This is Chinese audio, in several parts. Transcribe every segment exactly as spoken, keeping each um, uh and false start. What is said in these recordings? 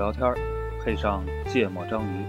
聊天，配上芥末章鱼。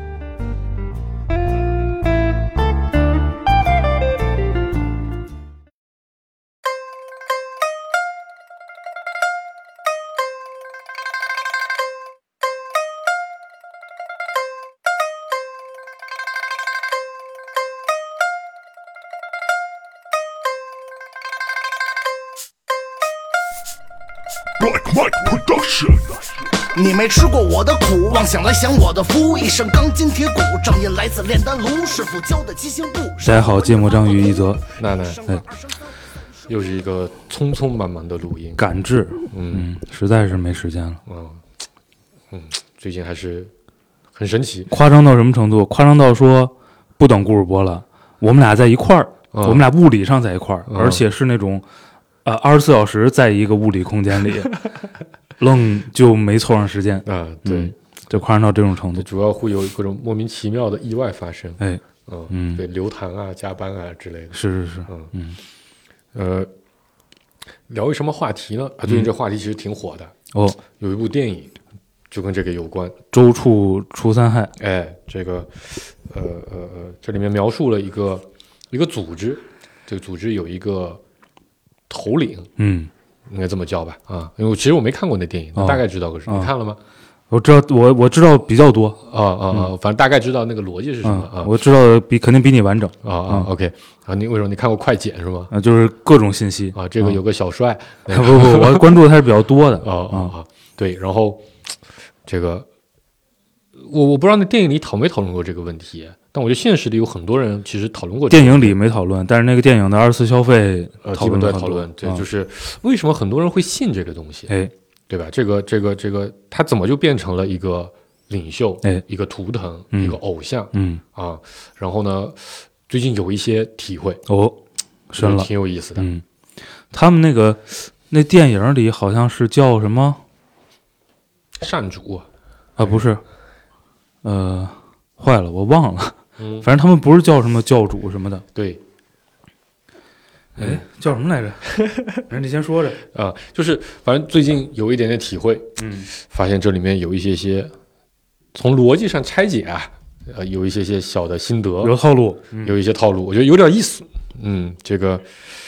Black Mike Production。 你没吃过我的苦，妄想来享我的福。一身钢筋铁骨，正音来自炼丹炉，师傅教的七星步。 大家好，芥末章鱼一则， 娜娜， 哎， 又是一个匆匆忙忙的录音， 赶制， 嗯嗯，实在是没时间了。 嗯嗯，最近还是很神奇， 夸张到什么程度？夸张到说不等故事播了，我们俩在一块儿， 嗯我们俩物理上在一块儿， 嗯而且是那种呃二十四小时在一个物理空间里，愣就没凑上时间啊，对， 嗯就夸张到这种程度。 主要会有各种莫名其妙的意外发生， 哎， 嗯嗯对，留堂啊、加班啊之类的， 是是是， 嗯嗯呃，聊一什么话题呢？啊，最近这话题其实挺火的， 哦， 有一部电影就跟这个有关， 周处除三害， 哎，这个呃呃呃，这里面描述了一个一个组织，这个组织有一个头领。 嗯， 应该这么叫吧，啊，因为其实我没看过那电影， 哦大概知道个事。 哦你看了吗？ 我知道，我我知道比较多， 啊啊啊，反正大概知道那个逻辑是什么啊嗯，我知道的比肯定比你完整啊啊。OK，啊，你为什么你看过快剪是吗？ 啊，就是各种信息啊，这个有个小帅， 不不，我关注的还是比较多的啊啊啊，对，然后这个我我不知道那电影里讨没讨论过这个问题，但我觉得现实里有很多人其实讨论过这个。 电影里没讨论，但是那个电影的二十四消费呃， 讨基本论了很多都在讨论，对， 啊就是为什么很多人会信这个东西， 哎， 对吧？这个这个这个，他怎么就变成了一个领袖， 哎一个图腾， 嗯一个偶像嗯， 啊？然后呢，最近有一些体会， 哦，深了， 挺有意思的。 嗯，他们那个那电影里好像是叫什么善主， 啊？不是，呃，坏了，我忘了， 嗯， 反正他们不是叫什么教主什么的， 对哎，叫什么来着？哎，你先说着， 啊，就是反正最近有一点点体会， 嗯， 发现这里面有一些些从逻辑上拆解啊，呃，有一些些小的心得， 有套路，嗯有一些套路，我觉得有点意思。嗯，这个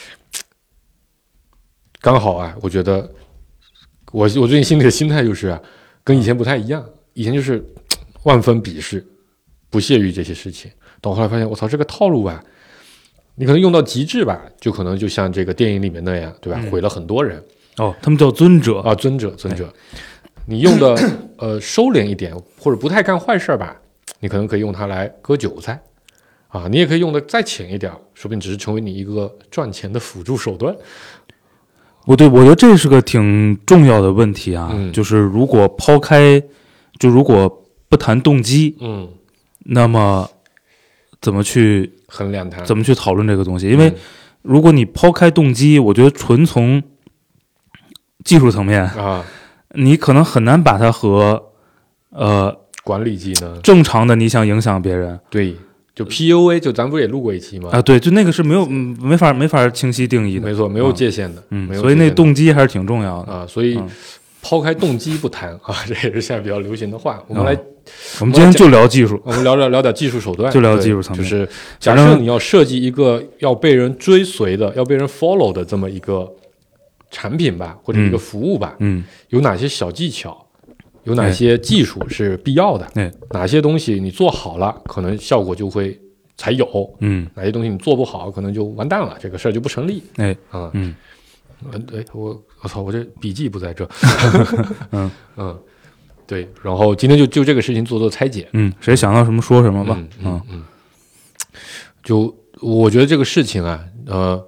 刚好啊，我觉得我我最近心里的心态就是啊，跟以前不太一样。以前就是万分鄙视，不屑于这些事情。但我后来发现，我操，这个套路吧，你可能用到极致吧，就可能就像这个电影里面那样，对吧？ 嗯毁了很多人哦，他们叫尊者啊，尊者，尊者。你用的呃收敛一点，或者不太干坏事吧，你可能可以用它来割韭菜。啊，你也可以用的再浅一点，说不定只是成为你一个赚钱的辅助手段。 不对，我觉得这是个挺重要的问题啊， 嗯就是如果抛开，就如果不谈动机， 嗯， 那么怎么去衡量它， 怎么去讨论这个东西？因为嗯如果你抛开动机，我觉得纯从技术层面， 啊， 你可能很难把它和呃管理技能， 正常的你想影响别人对，就 P U A， 就咱不是也录过一期吗？ 啊，对，就那个是没有嗯没法没法清晰定义的， 没错，没有界限的， 嗯， 没有所以那界限的动机还是挺重要的。 啊，所以嗯抛开动机不谈啊，这也是现在比较流行的话。我们来， 我们今天就聊技术， 我们聊聊聊点技术手段， 就聊对技术层面就是假设你要设计一个要被人追随的、要被人 follow 的这么一个产品吧，或者一个服务吧， 嗯， 有哪些小技巧，有哪些技术是必要的， 哎， 哪些东西你做好了，可能效果就会才有， 嗯， 哪些东西你做不好，可能就完蛋了，这个事儿就不成立。 哎， 啊， 嗯， 呃，对我，我操，我这笔记不在这， 嗯嗯，对，然后今天就就这个事情做做拆解， 嗯，谁想到什么说什么吧， 嗯嗯嗯，就我觉得这个事情啊，呃，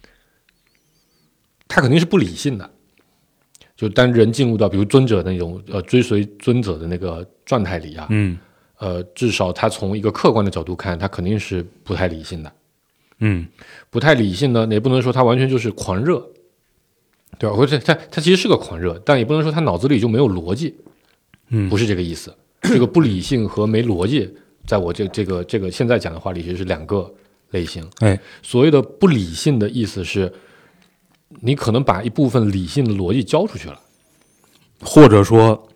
它肯定是不理性的。就当人进入到比如尊者那种呃追随尊者的那个状态里啊， 嗯呃，至少他从一个客观的角度看，他肯定是不太理性的。 嗯不太理性呢，也不能说他完全就是狂热，对吧？或者他他其实是个狂热，但也不能说他脑子里就没有逻辑， 嗯， 不是这个意思。这个不理性和没逻辑，在我这这个这个现在讲的话里，其实是两个类型。 哎， 所谓的不理性的意思是，你可能把一部分理性的逻辑交出去了， 或者说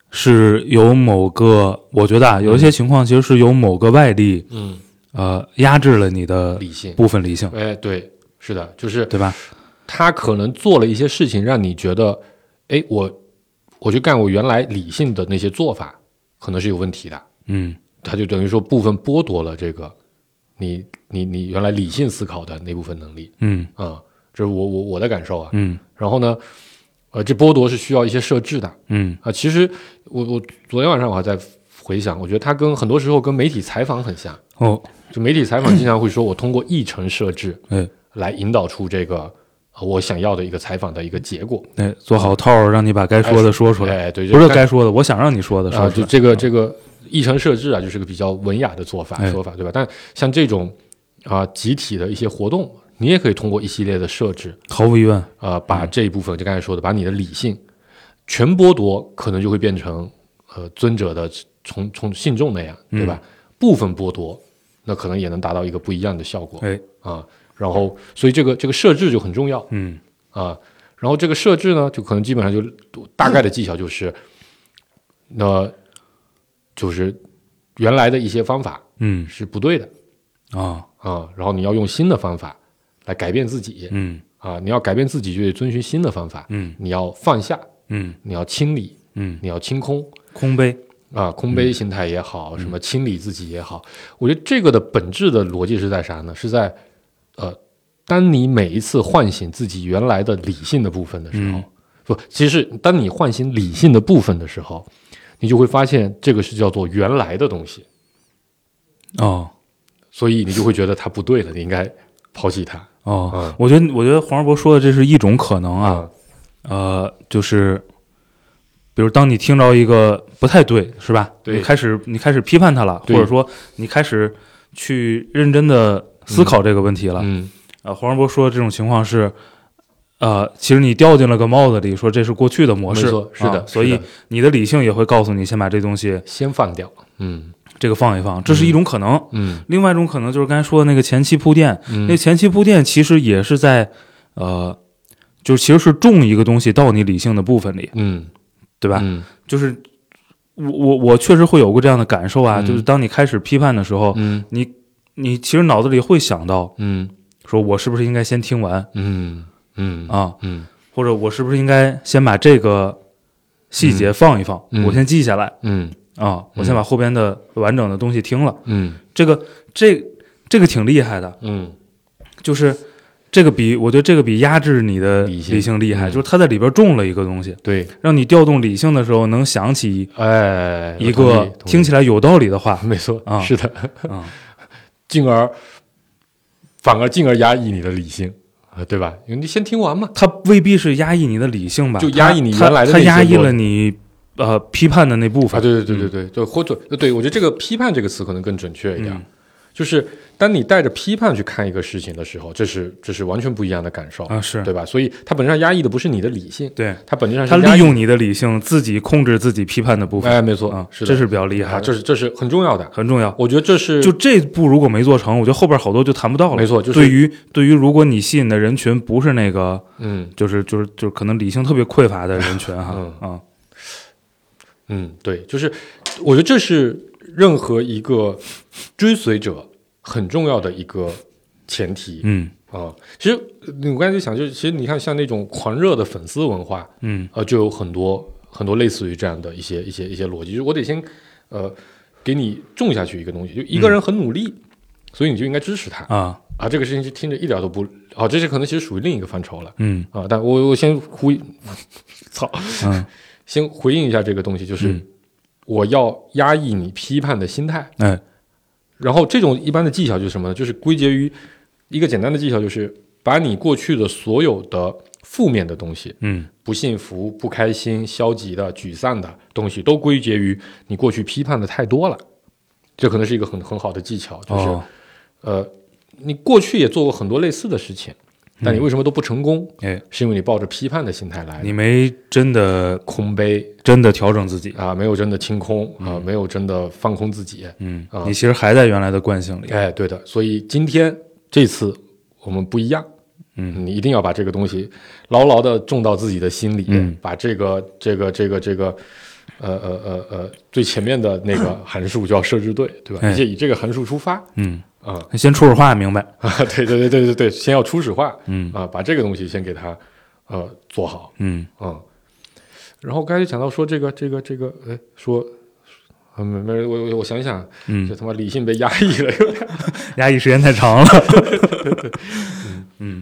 是有某个，我觉得啊，有一些情况其实是有某个外力， 嗯， 呃，压制了你的理性部分理性， 哎，对，是的，就是对吧？ 他可能做了一些事情，让你觉得，哎，我我去干我原来理性的那些做法，可能是有问题的。 嗯， 他就等于说部分剥夺了这个你你你原来理性思考的那部分能力。 嗯啊、这是我我我的感受啊。 嗯然后呢，呃，这剥夺是需要一些设置的。 嗯啊，其实我我昨天晚上我还在回想，我觉得它跟很多时候跟媒体采访很像。 哦， 就媒体采访经常会说，我通过议程设置哎来引导出这个、呃我想要的一个采访的一个结果。 哎，做好套儿，让你把该说的说出来。 哎，对， 不是这该说的，我想让你说的啊， 说出来。 就这个这个议程设置啊，就是个比较文雅的做法哎说法，对吧？但像这种啊、集体的一些活动，你也可以通过一系列的设置， 毫无疑问， 呃，把这一部分就刚才说的，把你的理性全剥夺，可能就会变成呃尊者的从从信众那样，对吧？部分剥夺，那可能也能达到一个不一样的效果。 哎， 啊，然后所以这个这个设置就很重要嗯啊。然后这个设置呢，就可能基本上就大概的技巧就是，那就是原来的一些方法嗯是不对的啊啊，然后你要用新的方法来改变自己嗯啊，你要改变自己就得遵循新的方法， 嗯你要放下， 嗯你要清理， 嗯， 你要清空空杯， 啊，空杯心态也好，什么清理自己也好，我觉得这个的本质的逻辑是在啥呢？是在呃，当你每一次唤醒自己原来的理性的部分的时候， 嗯不，其实当你唤醒理性的部分的时候，你就会发现这个是叫做原来的东西， 哦所以你就会觉得它不对了，你应该抛弃它哦， 嗯我觉得我觉得黄世博说的这是一种可能啊， 啊， 呃，就是比如当你听到一个不太对，是吧？ 对你开始你开始批判它了，或对者说你开始去认真的思考这个问题了。 嗯呃，黄世博说的这种情况是，呃，其实你掉进了个帽子里，说这是过去的模式， 没错是的啊所以是的你的理性也会告诉你，先把这东西先放掉，嗯这个放一放，这是一种可能。 嗯另外一种可能就是刚才说的那个前期铺垫， 嗯那前期铺垫其实也是在，呃，就是其实是种一个东西到你理性的部分里， 嗯， 对吧？ 嗯就是我我我确实会有过这样的感受啊， 嗯就是当你开始批判的时候， 嗯你你其实脑子里会想到， 嗯说我是不是应该先听完嗯嗯啊， 嗯或者我是不是应该先把这个细节放一放， 嗯我先记下来嗯啊，我先把后边的完整的东西听了， 嗯这个这这个挺厉害的， 嗯就是这个比我觉得这个比压制你的理性理性厉害， 嗯就是它在里边种了一个东西， 对， 让你调动理性的时候能想起哎， 一个听起来来有道理的话没错啊是的， 啊， 进而反而进而压抑你的理性啊，对吧？因为你先听完嘛， 它未必是压抑你的理性吧， 就压抑你它原来的那些它压抑逻了你呃批判的那部分啊，对对对对对，就或者对我觉得这个批判这个词可能更准确一点， 嗯就是当你带着批判去看一个事情的时候，这是这是完全不一样的感受啊是对吧？所以它本质上压抑的不是你的理性， 对， 它本质上是它压抑利用你的理性自己控制自己批判的部分哎，没错啊， 是的， 这是比较厉害啊， 的， 这是这是很重要的， 很重要。 我觉得这是就这步如果没做成，我觉得后边好多就谈不到了。 没错就是对于对于如果你吸引的人群不是那个， 嗯就是就是就是可能理性特别匮乏的人群哈嗯啊， 嗯，对，就是我觉得这是任何一个追随者很重要的一个前提嗯啊。其实我刚才就想，就是其实你看，像那种狂热的粉丝文化， 嗯呃，就有很多很多类似于这样的一些一些一些逻辑，就是我得先呃给你种下去一个东西，就一个人很努力，所以你就应该支持他啊啊。这个事情就听着一点都不啊，这是可能其实属于另一个范畴了嗯啊。但我我先呼应，操， 嗯先回应一下这个东西，就是嗯我要压抑你批判的心态。 哎然后这种一般的技巧就是什么呢？就是归结于一个简单的技巧，就是把你过去的所有的负面的东西， 嗯不幸福、不开心、消极的、沮丧的东西，都归结于你过去批判的太多了。这可能是一个很很好的技巧，就是、 哦呃，你过去也做过很多类似的事情，但你为什么都不成功？ 哎， 是因为你抱着批判的心态来的， 你没真的空杯真的调整自己， 啊，没有真的清空啊，没有真的放空自己。 嗯啊， 你其实还在原来的惯性里， 哎，对的，所以今天这次我们不一样， 嗯， 你一定要把这个东西牢牢的种到自己的心里， 嗯把这个这个这个这个呃呃呃呃最前面的那个函数就要设置对，对吧？ 哎而且以这个函数出发， 嗯啊、 先初始化明白， 啊，对对对对对对，先要初始化， 嗯啊，把这个东西先给它呃做好， 嗯嗯，然后刚才讲到说这个这个这个，哎，说，嗯，没没，我我我想想， 嗯这，他妈理性被压抑了，有点， 压抑时间太长了，嗯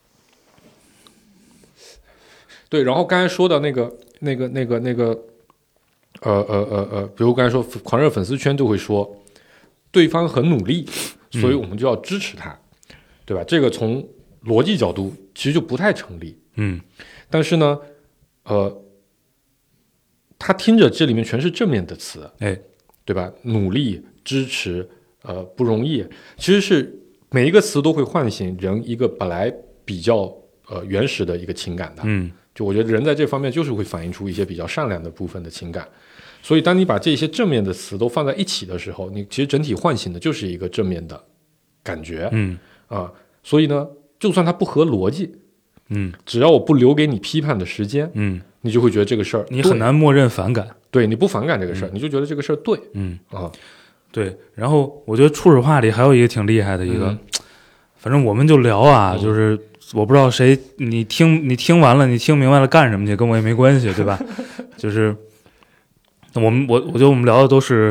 对，然后刚才说的那个那个那个那个，呃呃呃呃，比如刚才说狂热粉丝圈就会说，对方很努力，所以我们就要支持他，对吧？这个从逻辑角度其实就不太成立， 嗯但是呢，呃，他听着这里面全是正面的词， 哎对吧？努力、支持，呃，不容易，其实是每一个词都会唤醒人一个本来比较呃原始的一个情感的。 嗯就我觉得人在这方面就是会反映出一些比较善良的部分的情感，所以当你把这些正面的词都放在一起的时候，你其实整体唤醒的就是一个正面的感觉， 嗯啊，所以呢，就算它不合逻辑， 嗯只要我不留给你批判的时间， 嗯， 你就会觉得这个事儿你很难默认反感， 对，你不反感这个事儿，你就觉得这个事儿对嗯啊， 对。然后我觉得初始化里还有一个挺厉害的一个， 嗯反正我们就聊啊， 嗯就是我不知道谁，你听你听完了，你听明白了干什么去，跟我也没关系，对吧？就是我们我我觉得我们聊的都是，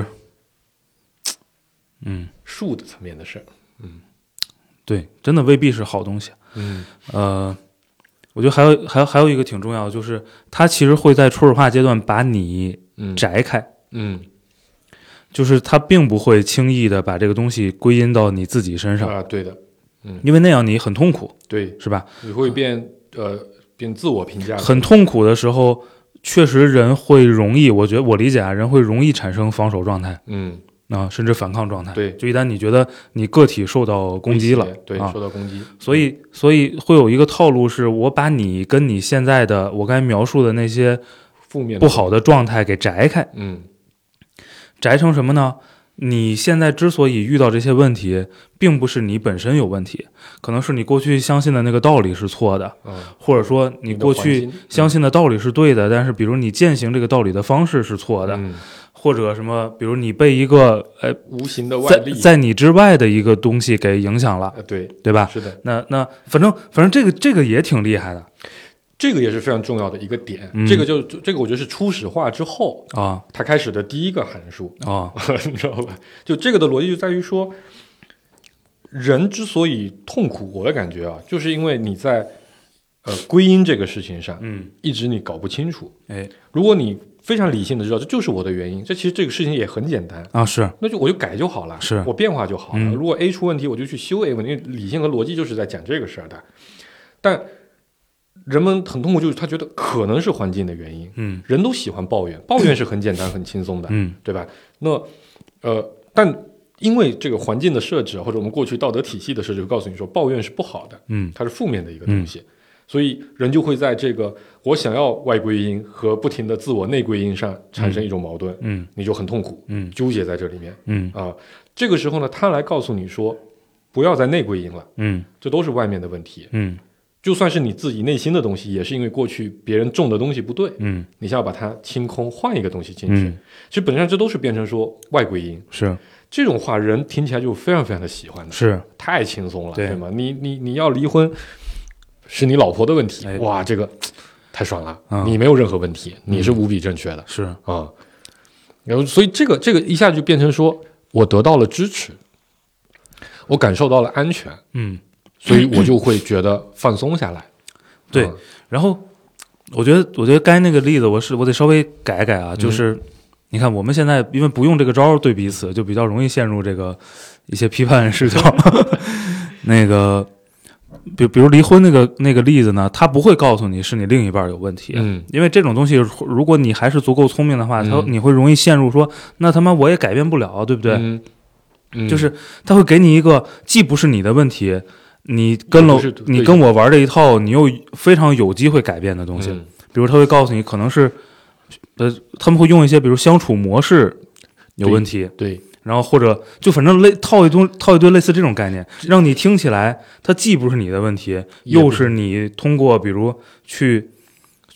嗯， 术的层面的事儿， 对，真的未必是好东西。 嗯呃，我觉得还有还有还有一个挺重要的，就是它其实会在初始化阶段把你嗯摘开， 嗯就是它并不会轻易的把这个东西归因到你自己身上， 啊，对的， 因为那样你很痛苦， 对， 是吧？ 你会变呃变自我评价， 很痛苦的时候，确实人会容易，我觉得我理解啊，人会容易产生防守状态嗯啊，甚至反抗状态。 对就一旦你觉得你个体受到攻击了威胁，对， 啊受到攻击， 所以所以会有一个套路，是我把你跟你现在的我刚才描述的那些负面不好的状态给摘开， 嗯摘成什么呢？你现在之所以遇到这些问题，并不是你本身有问题，可能是你过去相信的那个道理是错的， 嗯， 或者说你过去相信的道理是对的，但是比如你践行这个道理的方式是错的， 嗯或者什么，比如你被一个呃无形的外在力， 在你之外的一个东西给影响了， 呃对对吧？ 是的， 那那反正反正这个这个也挺厉害的这个也是非常重要的一个点， 嗯这个就这个我觉得是初始化之后啊它开始的第一个函数， 啊你知道吧？就这个的逻辑就在于说，人之所以痛苦，我的感觉啊，就是因为你在呃归因这个事情上， 嗯一直你搞不清楚。 哎如果你非常理性的知道这就是我的原因，这其实这个事情也很简单， 啊是那就我就改就好了， 是我变化就好了。 嗯如果 A 出问题，我就去修 A 问题。因为理性和逻辑就是在讲这个事儿的，但人们很痛苦，就是他觉得可能是环境的原因。 嗯人都喜欢抱怨，抱怨是很简单、很轻松的， 嗯对吧？那呃，但因为这个环境的设置，或者我们过去道德体系的设置，告诉你说抱怨是不好的， 嗯它是负面的一个东西，所以人就会在这个我想要外归因和不停的自我内归因上产生一种矛盾， 嗯你就很痛苦， 嗯纠结在这里面嗯啊。这个时候呢，他来告诉你说，不要再内归因了， 嗯这都是外面的问题。 嗯就算是你自己内心的东西，也是因为过去别人种的东西不对， 嗯你想要把它清空，换一个东西进去。 嗯其实本质上这都是变成说外归因。 是这种话人听起来就非常非常的喜欢的， 是太轻松了， 对吗？你你你要离婚是你老婆的问题， 哎哇，这个太爽了， 嗯你没有任何问题，你是无比正确的是啊。然后所以这个这个一下就变成说我得到了支持，我感受到了安全， 嗯所以我就会觉得放松下来。 对嗯然后我觉得，我觉得该那个例子，我是我得稍微改改啊。就是、嗯、你看，我们现在因为不用这个招对彼此，就比较容易陷入这个一些批判视角。那个，比比如离婚那个那个例子呢，他不会告诉你是你另一半有问题， 嗯， 因为这种东西，如果你还是足够聪明的话，他、 嗯、 你会容易陷入说，那他妈我也改变不了，对不对？ 嗯嗯、 就是他会给你一个既不是你的问题。你跟了你跟我玩这一套，你又非常有机会改变的东西， 嗯、 比如他会告诉你，可能是，呃，他们会用一些，比如相处模式有问题， 对，对然后或者就反正类套一堆套一堆类似这种概念，让你听起来它既不是你的问题，又是你通过比如去去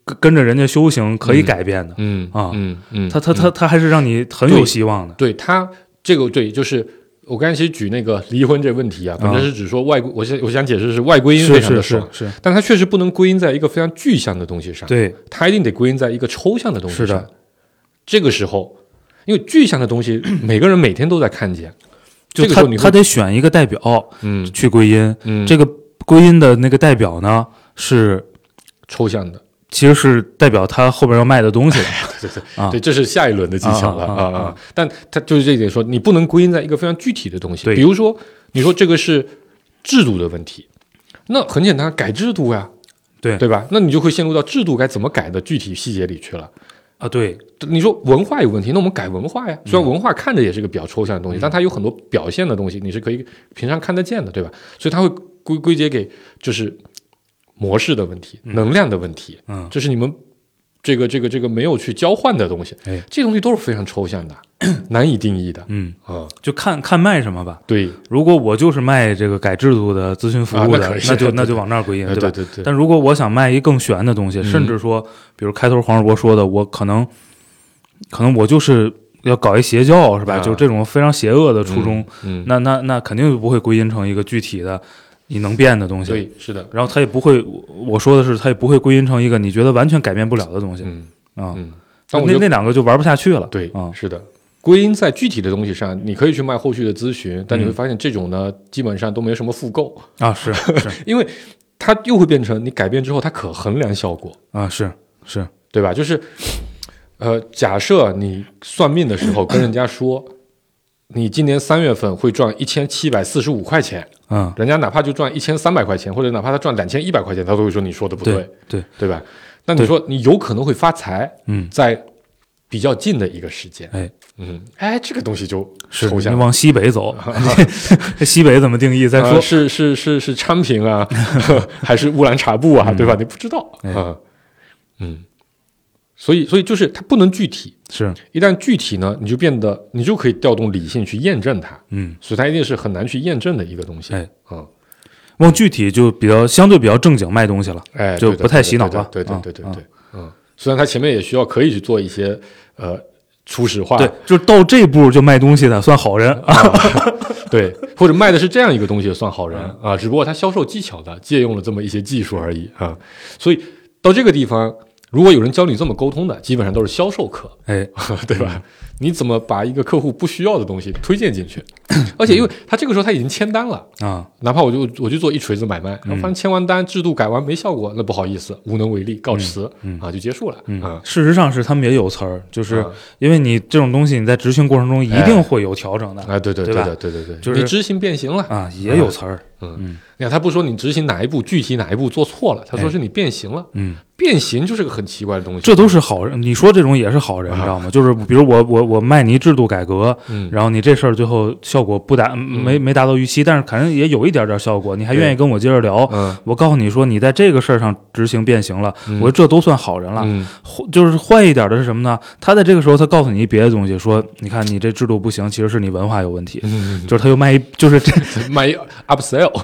跟跟着人家修行可以改变的， 嗯啊嗯嗯， 他他他他还是让你很有希望的。 对他这个对，就是我刚才其实举那个离婚这个问题啊，本身是指说外归，我想我想解释的是外归因非常的爽， 是是是， 但它确实不能归因在一个非常具象的东西上， 对， 它一定得归因在一个抽象的东西上。 是的， 这个时候，因为具象的东西每个人每天都在看见， 就这个时候你会他他得选一个代表， 嗯去归因， 嗯， 这个归因的那个代表呢是抽象的。 其实是代表他后边要卖的东西的， 对对啊对，这是下一轮的技巧了啊啊啊啊！但他就是这一点说，你不能归因在一个非常具体的东西， 对比如说你说这个是制度的问题，那很简单，改制度呀， 对对吧？那你就会陷入到制度该怎么改的具体细节里去了。 啊，对， 你说文化有问题，那我们改文化呀。虽然文化看着也是个比较抽象的东西， 嗯、 但它有很多表现的东西，你是可以平常看得见的，对吧？所以它会归归结给就是模式的问题、 嗯、 能量的问题， 嗯， 这是你们这个这个这个没有去交换的东西， 哎， 这些东西都是非常抽象的，难以定义的， 嗯啊， 就看看卖什么吧。 对， 如果我就是卖这个改制度的咨询服务的， 啊、那, 那就那就往那儿归因， 对吧？ 对对。 但如果我想卖一更玄的东西， 嗯、 甚至说，比如开头黄世博说的，我可能可能我就是要搞一邪教，是吧？ 啊、 就这种非常邪恶的初衷， 嗯，嗯那那那肯定就不会归因成一个具体的你能变的东西。 对，是的。 然后它也不会，我说的是，它也不会归因成一个你觉得完全改变不了的东西。 嗯啊， 嗯， 那那两个就玩不下去了。 对， 啊， 是的。归因在具体的东西上，你可以去卖后续的咨询，但你会发现这种呢，嗯、基本上都没什么复购啊，是是， 因为它又会变成你改变之后，它可衡量效果啊，是是， 对吧？就是，呃，假设你算命的时候跟人家说，你今年三月份会赚一千七百四十五块钱， 嗯， 人家哪怕就赚一千三百块钱，或者哪怕他赚两千一百块钱，他都会说你说的不对， 对对对吧？那你说你有可能会发财， 嗯， 在比较近的一个时间， 哎， 嗯，哎，这个东西就抽象， 你往西北走，西北怎么定义？再说、 呃、是是是是昌平啊，还是乌兰察布啊， 嗯、 对吧？你不知道啊、 哎呃，嗯，所以所以就是它不能具体， 是一旦具体呢，你就变得你就可以调动理性去验证它， 嗯， 所以它一定是很难去验证的一个东西， 哎， 嗯。 往具体就比较相对比较正经卖东西了， 哎， 就不太洗脑了。 对对对对对对，嗯，虽然他前面也需要可以去做一些呃初始化， 对，就是到这步就卖东西的算好人啊，对，或者卖的是这样一个东西算好人啊，只不过他销售技巧的借用了这么一些技术而已啊，所以到这个地方，如果有人教你这么沟通的，基本上都是销售课， 哎， 对吧？嗯，你怎么把一个客户不需要的东西推荐进去？而且因为他这个时候他已经签单了啊， 哪怕我就我就做一锤子买卖，然后发现签完单制度改完没效果，那不好意思，无能为力，告辞， 嗯嗯、 啊，就结束了。 嗯啊， 事实上是他们也有词儿，就是因为你这种东西你在执行过程中一定会有调整的， 哎，对对对吧？ 对对对对， 就是你执行变形了啊，也有词儿。 嗯嗯，你看他不说你执行哪一步，具体哪一步做错了，他说是你变形了。 嗯， 变形就是个很奇怪的东西。 这都是好人，你说这种也是好人，你知道吗？就是比如我我我卖你制度改革， 嗯， 然后你这事儿最后效果不达没没达到预期，但是可能也有一点点效果，你还愿意跟我接着聊。 嗯， 我告诉你说你在这个事儿上执行变形了， 嗯、 我说这都算好人了。 嗯， 就是坏一点的是什么呢？他在这个时候他告诉你别的东西，说你看你这制度不行，其实是你文化有问题。 嗯， 就是他又卖一就是这卖一 upsell。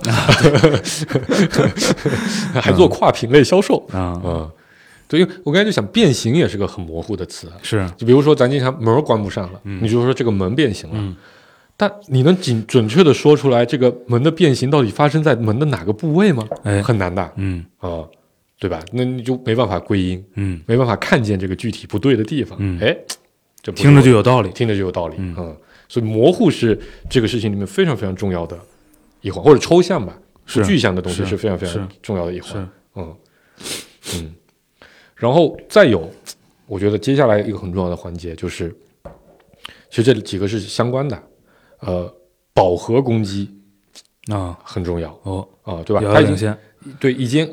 还做跨品类销售啊、 嗯嗯，对，因为我刚才就想变形也是个很模糊的词， 是， 就比如说咱经常门关不上了， 嗯、 你就说这个门变形了， 嗯、 但你能准准确的说出来这个门的变形到底发生在门的哪个部位吗？ 哎， 很难的， 嗯啊、呃，对吧？那你就没办法归因， 嗯， 没办法看见这个具体不对的地方， 嗯， 哎，这听着就有道理， 听着就有道理， 嗯， 嗯，所以模糊是这个事情里面非常非常重要的一环，或者抽象吧。 是具象的东西是非常非常重要的一环， 是嗯嗯，然后再有，我觉得接下来一个很重要的环节就是，其实这几个是相关的，呃，饱和攻击啊很重要哦啊，对吧？他已经对已经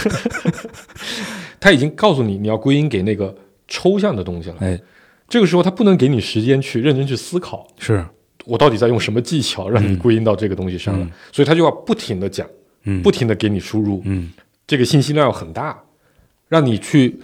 他已经告诉你你要归因给那个抽象的东西了， 哎， 这个时候他不能给你时间去认真去思考， 是。 我到底在用什么技巧让你归因到这个东西上了？ 嗯、 所以他就要不停的讲， 嗯， 不停的给你输入， 嗯， 这个信息量要很大，让你去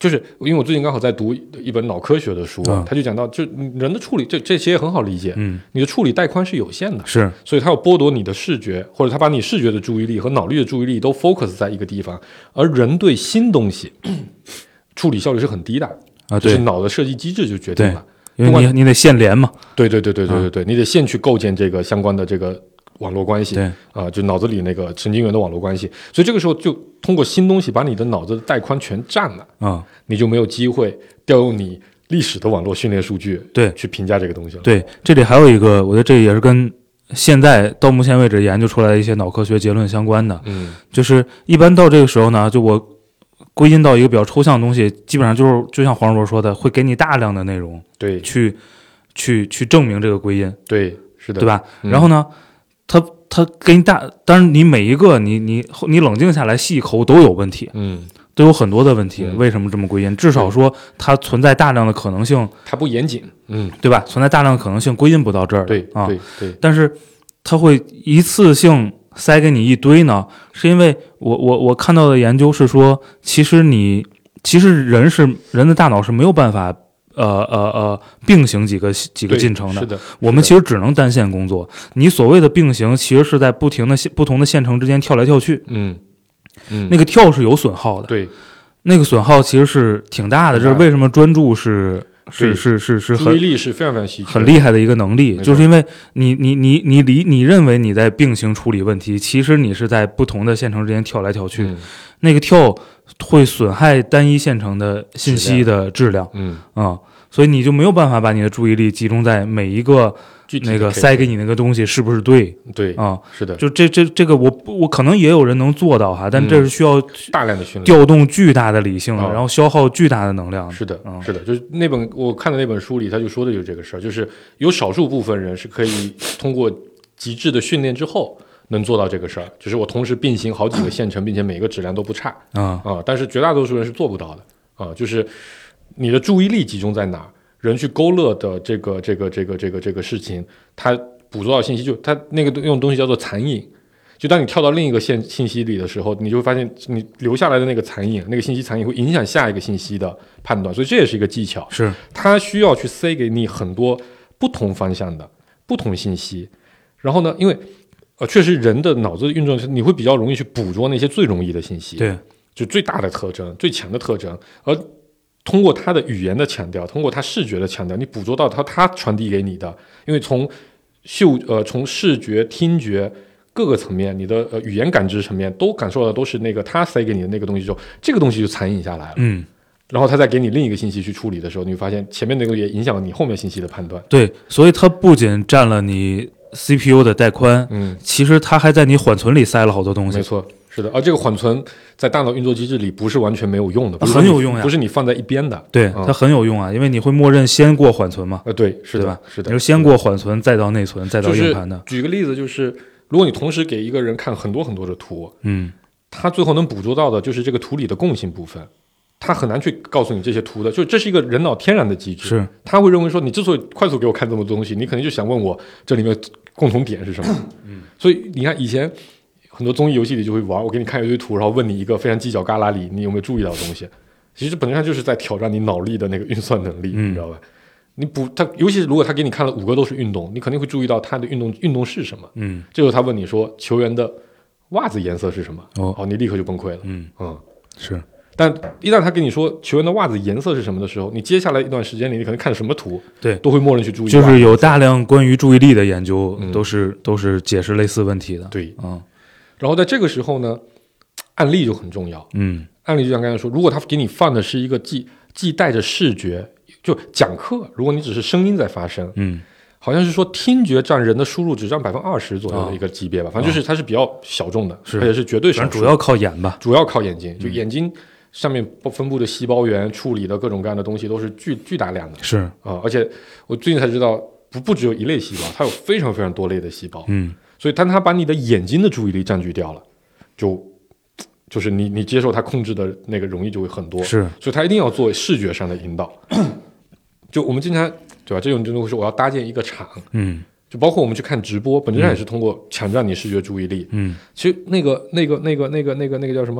就是因为我最近刚好在读一本脑科学的书， 嗯、 他就讲到，就人的处理，这这些也很好理解。嗯，你的处理带宽是有限的， 是， 所以他要剥夺你的视觉，或者他把你视觉的注意力和脑力的注意力都 focus 在一个地方，而人对新东西处理效率是很低的啊， 就是脑的设计机制就决定了， 因为你你得线连嘛。 对对对对对对对，嗯、你得先去构建这个相关的这个网络关系， 对啊、呃，就脑子里那个神经元的网络关系，所以这个时候就通过新东西把你的脑子的带宽全占了，啊、嗯，你就没有机会调用你历史的网络训练数据， 对， 去评价这个东西了。 对，这里还有一个，我觉得这也是跟现在到目前为止研究出来的一些脑科学结论相关的， 嗯， 就是一般到这个时候呢，就我归因到一个比较抽象的东西，基本上就是就像黄世博说的，会给你大量的内容， 对， 去去去证明这个归因， 对，是的， 对吧？ 嗯、 然后呢？他他给你大，当然你每一个你你你冷静下来细抠都有问题， 嗯， 都有很多的问题。 嗯、 为什么这么归因？至少说它存在大量的可能性， 它不严谨，嗯， 对吧？存在大量的可能性，归因不到这儿， 对啊， 对对。 但是它会一次性塞给你一堆呢，是因为我我我看到的研究是说，其实你其实人是人的大脑是没有办法。呃呃呃，并行几个几个进程的， 是的， 我们其实只能单线工作。你所谓的并行，其实是在不停的不同的线程之间跳来跳去。 嗯嗯， 那个跳是有损耗的， 对， 那个损耗其实是挺大的。这是为什么专注是是是是是很注意力是非常非常稀缺很厉害的一个能力，就是因为你你你你理你认为你在并行处理问题，其实你是在不同的线程之间跳来跳去。 嗯、 那个跳会损害单一线程的信息的质量， 嗯啊、嗯，所以你就没有办法把你的注意力集中在每一个那个塞给你那个东西是不是对？ 对啊、嗯， 是的， 就这这这个我我可能也有人能做到哈，但这是需要大量的训练， 调动巨大的理性， 嗯、 然后消耗巨大的能量。 是的， 嗯、 是的，就是那本我看的那本书里，他就说的就是这个事儿，就是有少数部分人是可以通过极致的训练之后。能做到这个事儿，就是我同时并行好几个线程，并且每个质量都不差啊啊！但是绝大多数人是做不到的啊！就是你的注意力集中在哪儿，人去勾勒的这个这个这个这个这个事情，它捕捉到信息就它那个用东西叫做残影，就当你跳到另一个线信息里的时候，你就会发现你留下来的那个残影，那个信息残影会影响下一个信息的判断，所以这也是一个技巧， 是它需要去塞给你很多不同方向的不同信息，然后呢，因为。呃，确实，人的脑子的运作，你会比较容易去捕捉那些最容易的信息， 对， 就最大的特征、最强的特征，而通过他的语言的强调，通过他视觉的强调，你捕捉到他他传递给你的，因为从嗅呃从视觉、听觉各个层面，你的呃语言感知层面都感受到的都是那个他塞给你的那个东西之后，这个东西就残影下来了， 嗯， 然后他再给你另一个信息去处理的时候，你会发现前面那个也影响了你后面信息的判断， 对，所以它不仅占了你。C P U 的带宽， 嗯， 其实它还在你缓存里塞了好多东西。 没错，是的。而这个缓存在大脑运作机制里不是完全没有用的， 很有用呀， 不是你放在一边的。 对， 嗯、 它很有用啊，因为你会默认先过缓存嘛。 呃，对，是的， 对吧？ 是的， 你是先过缓存，再到内存，再到硬盘的。 就是、举个例子，就是如果你同时给一个人看很多很多的图， 嗯， 他最后能捕捉到的就是这个图里的共性部分。他很难去告诉你这些图的，就这是一个人脑天然的机制。 是， 他会认为说，你之所以快速给我看这么多东西，你肯定就想问我这里面共同点是什么。嗯，所以你看以前很多综艺游戏里就会玩，我给你看一堆图，然后问你一个非常犄角旮旯里你有没有注意到的东西。其实本质上就是在挑战你脑力的那个运算能力， 嗯、 你知道吧？你补他，尤其是如果他给你看了五个都是运动，你肯定会注意到他的运动运动是什么。 嗯， 这时候他问你说球员的袜子颜色是什么？ 哦， 哦，你立刻就崩溃了。 嗯嗯， 是。 但一旦他跟你说球员的袜子颜色是什么的时候，你接下来一段时间里，你可能看什么图， 对， 都会默认去注意。 就是有大量关于注意力的研究，嗯、都是都是解释类似问题的。 对， 嗯。 然后在这个时候呢，案例就很重要。 嗯， 案例就像刚才说，如果他给你放的是一个既既带着视觉，就讲课，如果你只是声音在发生， 嗯。 好像是说听觉占人的输入只占百分之二十左右的一个级别吧，哦、反正就是它是比较小众的， 是而且是绝对少数。 主要靠眼吧， 主要靠眼睛，就眼睛上面分布的细胞源处理的各种各样的东西都是巨巨大量的， 是啊、 呃，而且我最近才知道，不不只有一类细胞，它有非常非常多类的细胞， 嗯， 所以当它把你的眼睛的注意力占据掉了，就就是你你接受它控制的那个容易就会很多， 是， 所以它一定要做视觉上的引导。就我们经常对吧？这种东西我要搭建一个场， 嗯。 就包括我们去看直播，本质上也是通过抢占你视觉注意力。 嗯， 其实那个、那个、那个、那个、那个、那个叫什么？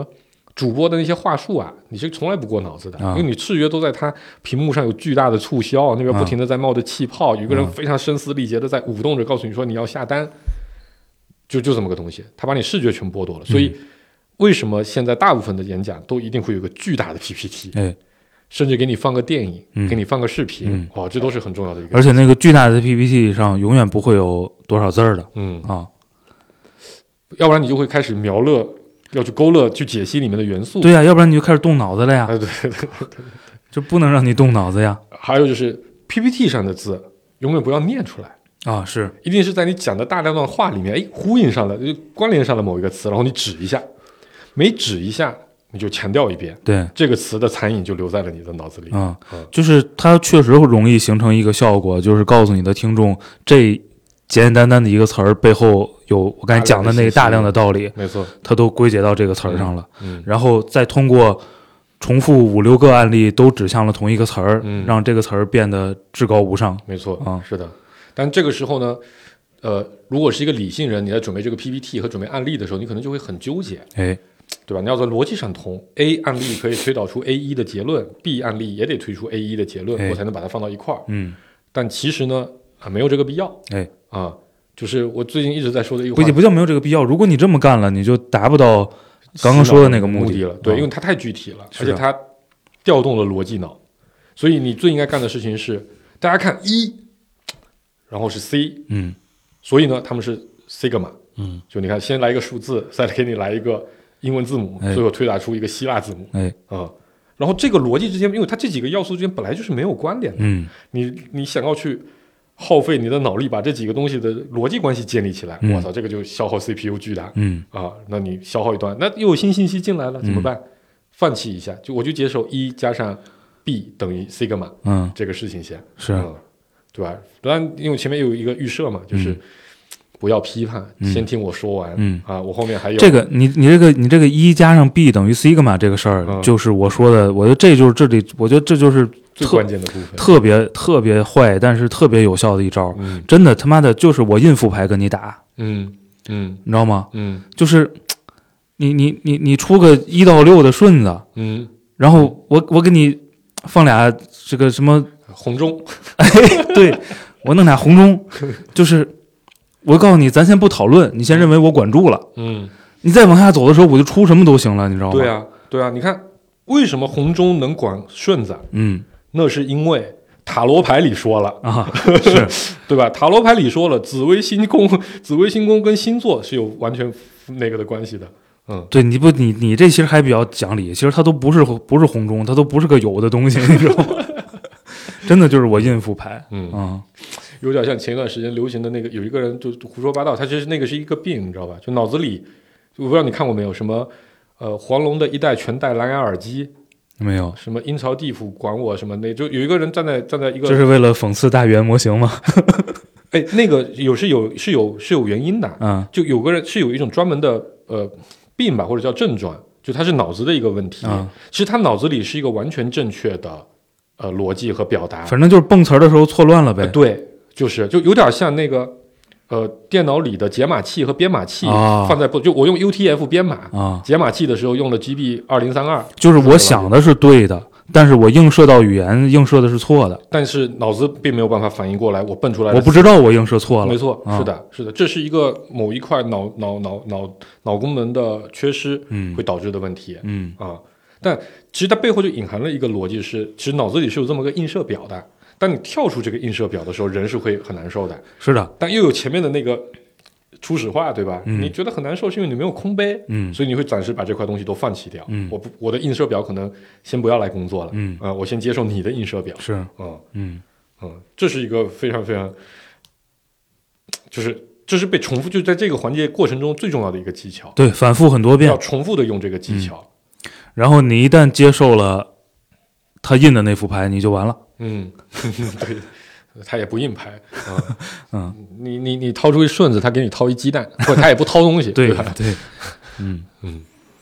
主播的那些话术啊，你是从来不过脑子的， 啊、 因为你视觉都在他屏幕上有巨大的促销，那边不停的在冒着气泡，啊、有个人非常声嘶力竭的在舞动着告诉你说你要下单，就就这么个东西，他把你视觉全剥夺了。所以为什么现在大部分的演讲都一定会有个巨大的 P P T， 哎， 甚至给你放个电影， 嗯、 给你放个视频， 嗯、 哇，这都是很重要的一个。 而且那个巨大的 P P T 上永远不会有多少字儿的， 嗯啊， 要不然你就会开始描勒。要去勾勒、去解析里面的元素， 对呀、啊，要不然你就开始动脑子了呀。 哎，对对对对， 就不能让你动脑子呀。 还有就是 P P T 上的字，永远不要念出来啊，是， 一定是在你讲的大量段话里面，哎，呼应上了，就关联上了某一个词，然后你指一下，每指一下你就强调一遍， 对， 这个词的残影就留在了你的脑子里。 啊、 嗯， 就是它确实容易形成一个效果，就是告诉你的听众这简简单单的一个词儿背后有我刚才讲的那个大量的道理， 没错， 它都归结到这个词儿上了。 嗯，嗯然后再通过重复五六个案例都指向了同一个词儿， 嗯， 让这个词儿变得至高无上。 没错， 啊， 是的。但这个时候呢，呃，如果是一个理性人，你在准备这个 P P T 和准备案例的时候，你可能就会很纠结， 哎， 对吧？你要在逻辑上通 ，A 案例可以推导出 A 一 的结论 ，B 案例也得推出 A 一 的结论， 哎、 我才能把它放到一块儿。 嗯， 但其实呢，啊，没有这个必要。 哎， 啊。就是我最近一直在说的一个话， 不也不叫没有这个必要。如果你这么干了，你就达不到刚刚说的那个目的了。对， 啊、 因为它太具体了，而且它调动了逻辑脑。所以你最应该干的事情是，大家看一，然后是 C， 嗯， 所以呢，他们是 sigma， 嗯， 就你看，先来一个数字，再给你来一个英文字母， 哎、 最后推导出一个希腊字母， 哎， 啊、嗯，然后这个逻辑之间，因为它这几个要素之间本来就是没有关联的， 嗯， 你你想要去。耗费你的脑力把这几个东西的逻辑关系建立起来， 嗯、 我操，这个就消耗 C P U 巨大， 嗯啊，那你消耗一段，那又有新信息进来了，怎么办？嗯、放弃一下，就我就接受一加上 B 等于 sigma， 嗯， 这个事情先是、 嗯，对吧？当然，因为前面有一个预设嘛，就是不要批判， 嗯、 先听我说完， 嗯啊，我后面还有这个，你你这个你这个一加上 B 等于 sigma 这个事儿， 嗯、 就是我说的，我觉得这就是这里，我觉得这就是。 最关键的部分， 特别特别坏，但是特别有效的一招， 嗯、 真的他妈的就是我印副牌跟你打， 嗯嗯， 你知道吗？ 嗯， 就是你你你你出个一到六的顺子， 嗯， 然后我我给你放俩这个什么红中， 哎，对我弄俩红中，就是我告诉你，咱先不讨论，你先认为我管住了， 嗯， 你再往下走的时候，我就出什么都行了，你知道吗？ 对啊，对啊，你看为什么红中能管顺子？ 嗯。 那是因为塔罗牌里说了啊，是对吧？塔罗牌里说了，紫微星宫，紫微星宫跟星座是有完全那个的关系的。嗯， 对，你不，你你这其实还比较讲理，其实它都不是不是红中，它都不是个有的东西，你知道吗？真的就是我印副牌， 嗯啊， 有点像前一段时间流行的那个，有一个人就胡说八道，他其实那个是一个病，你知道吧？就脑子里，我不知道你看过没有，什么呃黄龙的一代全戴蓝牙耳机。 没有什么阴曹地府管我什么那，就有一个人站在站在一个， 这是为了讽刺大语言模型吗？ 哎，那个有是有是有是有原因的， 嗯， 就有个人是有一种专门的呃病吧，或者叫症状，就他是脑子的一个问题。 嗯、 其实他脑子里是一个完全正确的呃逻辑和表达， 反正就是蹦词儿的时候错乱了呗。 呃、对，就是就有点像那个。呃，电脑里的解码器和编码器放在不、哦、就我用 U T F 编码啊， 哦、 解码器的时候用了 G B 二零三二， 就是我想的是对的，但是我映射到语言映射的是错的， 但是脑子并没有办法反应过来，我蹦出来， 我不知道我映射错了， 没错， 哦、 是的，是的，这是一个某一块脑脑脑脑脑功能的缺失， 嗯， 会导致的问题， 嗯啊，但其实它背后就隐含了一个逻辑是，其实脑子里是有这么个映射表的，当你跳出这个映射表的时候，人是会很难受的， 是的， 但又有前面的那个。初始化对吧、 嗯？ 你觉得很难受，是因为你没有空杯， 嗯， 所以你会暂时把这块东西都放弃掉。 嗯， 我不，我的映射表可能先不要来工作了， 嗯啊、呃，我先接受你的映射表。 是， 嗯嗯嗯，这是一个非常非常，就是这是被重复，就在这个环节过程中最重要的一个技巧。 对，反复很多遍， 要重复的用这个技巧、 嗯。然后你一旦接受了他印的那副牌，你就完了。 嗯，对。他也不硬牌啊， 嗯， 你你你掏出一顺子，他给你掏一鸡蛋，或者他也不掏东西， 对吧？ 对，嗯嗯。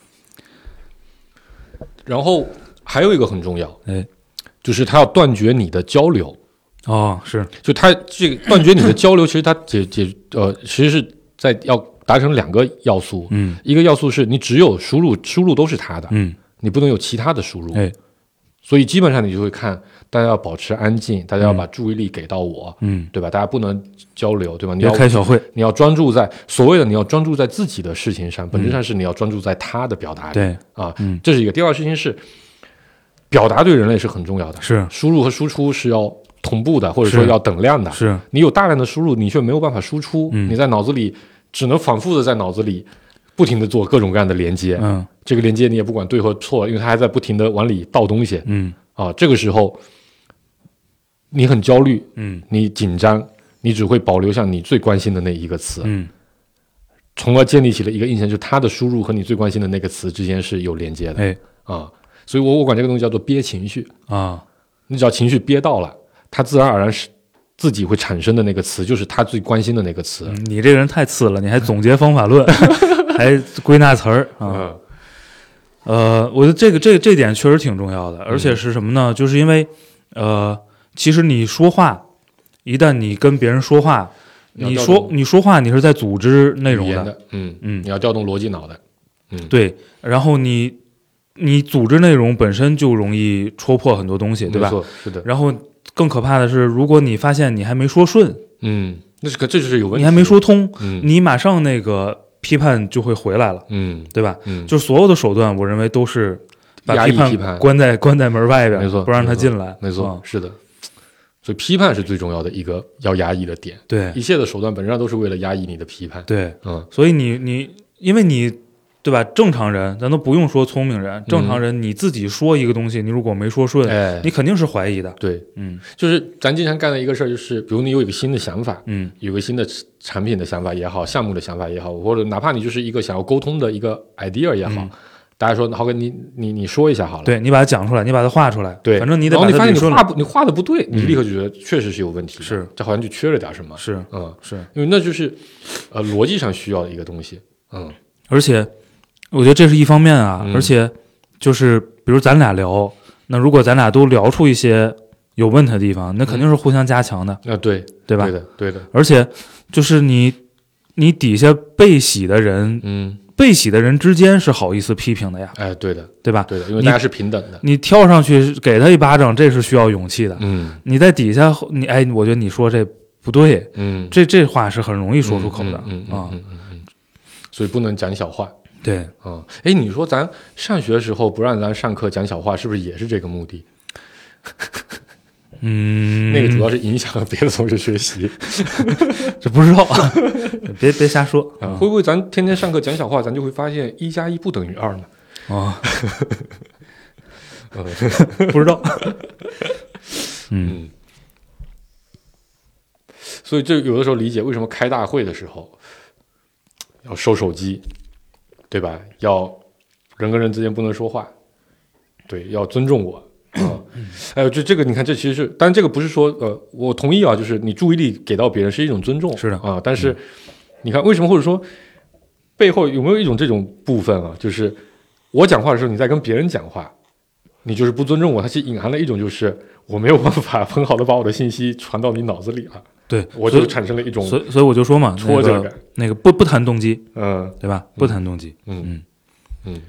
然后还有一个很重要， 哎， 就是他要断绝你的交流。 哦，是， 就他这个断绝你的交流，其实他解解呃，其实是在要达成两个要素， 嗯， 一个要素是你只有输入，输入都是他的， 嗯， 你不能有其他的输入， 哎， 所以基本上你就会看，大家要保持安静，大家要把注意力给到我， 嗯， 对吧？大家不能交流，对吧？你别要开小会， 你要专注在所谓的你要专注在自己的事情上，本质上是你要专注在他的表达里， 对啊， 嗯， 这是一个。第二个事情是，表达对人类是很重要的， 是输入和输出是要同步的，或者说是要等量的。 是你有大量的输入，你却没有办法输出， 嗯你在脑子里只能反复的在脑子里不停的做各种各样的连接， 嗯这个连接你也不管对或错，因为它还在不停的往里倒东西， 嗯啊，这个时候你很焦虑， 嗯你紧张，你只会保留下你最关心的那一个词， 嗯从而建立起了一个印象，就是它的输入和你最关心的那个词之间是有连接的， 哎啊，所以我我管这个东西叫做憋情绪， 啊你只要情绪憋到了，它自然而然是自己会产生的那个词，就是他最关心的那个词。 嗯你这个人太次了，你还总结方法论，还归纳词儿啊。 嗯呃，我觉得这个这个这点确实挺重要的，而且是什么呢？就是因为呃，其实你说话，一旦你跟别人说话，你说你说话，你是在组织内容的， 语言的，嗯嗯， 你要调动逻辑脑的，嗯， 对，然后你你组织内容本身就容易戳破很多东西，对吧？ 没错，是的， 然后更可怕的是，如果你发现你还没说顺， 嗯，那是个这就是有问题， 你还没说通， 嗯你马上那个批判就会回来了， 嗯对吧？ 嗯， 就所有的手段，我认为都是把压抑批批判关在关在门外边， 没错不让他没错进来。 没错， 嗯是的，所以批判是最重要的一个要压抑的点， 对一切的手段本质上都是为了压抑你的批判， 对， 嗯所以你你因为你对吧？正常人咱都不用说聪明人，正常人你自己说一个东西，你如果没说顺， 哎你肯定是怀疑的。 对， 嗯就是咱经常干的一个事儿，就是比如你有一个新的想法， 嗯有个新的产品的想法也好，项目的想法也好，或者哪怕你就是一个想要沟通的一个 idea 也好， 嗯大家说浩哥，你你你说一下好了， 对你把它讲出来，你把它画出来， 对， 反正你得然后你发现你把它理顺了。 画不你画的不对，你就立刻就觉得确实是有问题的， 是这好像就缺了点什么， 是嗯， 是， 因为那就是呃逻辑上需要的一个东西，嗯而且我觉得这是一方面啊， 嗯而且就是比如咱俩聊，那如果咱俩都聊出一些有问题的地方，那肯定是互相加强的， 啊对对吧？ 对的对的， 而且就是你你底下被洗的人， 嗯， 被洗的人之间是好意思批评的呀， 哎对的对吧？ 对的，因为大家是平等的， 你跳上去给他一巴掌，这是需要勇气的。 嗯你在底下，你哎，我觉得你说这不对， 嗯， 这这话是很容易说出口的嗯嗯啊。 嗯嗯嗯，所以不能讲小话。 对， 嗯，哎，你说咱上学的时候不让咱上课讲小话，是不是也是这个目的？ 嗯， 那个主要是影响了别的同学学习。 这不知道，别别瞎说啊，会不会咱天天上课讲小话，咱就会发现一加一不等于二呢？ 啊， 嗯不知道。嗯嗯，所以这有的时候理解为什么开大会的时候要收手机，对吧？要人跟人之间不能说话，对，要尊重我。啊，还有就这个，你看，这其实是，当然这个不是说，呃，我同意啊，就是你注意力给到别人是一种尊重， 是的啊，但是、嗯、你看为什么，或者说背后有没有一种这种部分啊？就是我讲话的时候，你在跟别人讲话，你就是不尊重我，它其实隐含了一种就是我没有办法很好的把我的信息传到你脑子里了， 对， 我就产生了一种， 所以所以我就说嘛， 挫折感， 那个、那个不不谈动机， 嗯， 对吧？不谈动机， 嗯嗯嗯，